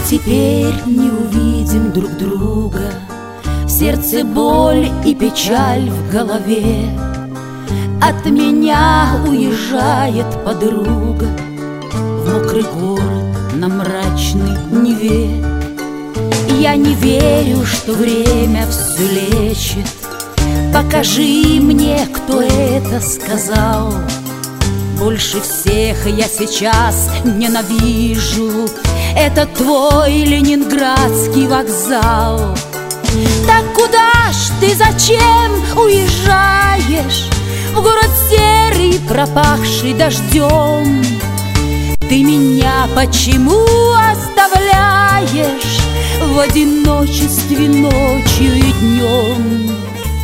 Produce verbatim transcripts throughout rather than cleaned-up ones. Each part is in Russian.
теперь не увидим друг друга, в сердце боль и печаль в голове. От меня уезжает подруга в мокрый город на мрачной Неве. Я не верю, что время все лечит. Покажи мне, кто это сказал. Больше всех я сейчас ненавижу этот твой ленинградский вокзал. Так куда ж ты, зачем уезжаешь в город серый, пропахший дождем? Ты меня почему оставляешь в одиночестве ночью и днем?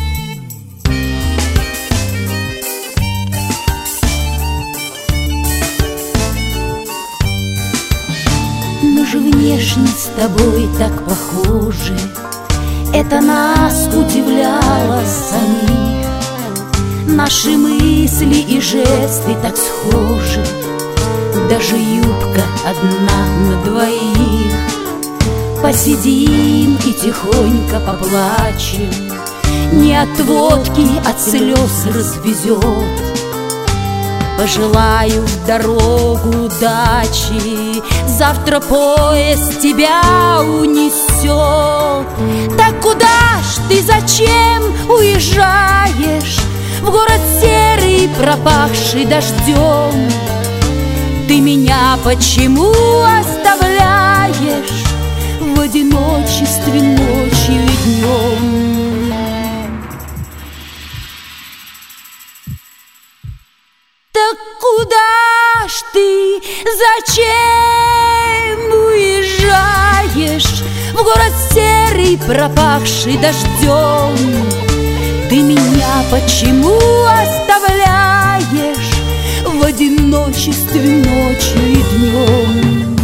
Мы же внешне с тобой так похожи, это нас удивляло самих. Наши мысли и жесты так схожи, даже юбка одна на двоих. Посидим и тихонько поплачем, не от водки, от слез развезет. Пожелаю в дорогу удачи, завтра поезд тебя унесет. Так куда ж ты, зачем уезжаешь в город серый, пропахший дождем? Ты меня почему оставляешь в одиночестве ночью и днем? Так куда ж ты, зачем уезжаешь в город серый, пропахший дождем? Ты меня почему оставляешь в одиночестве ночью и днем?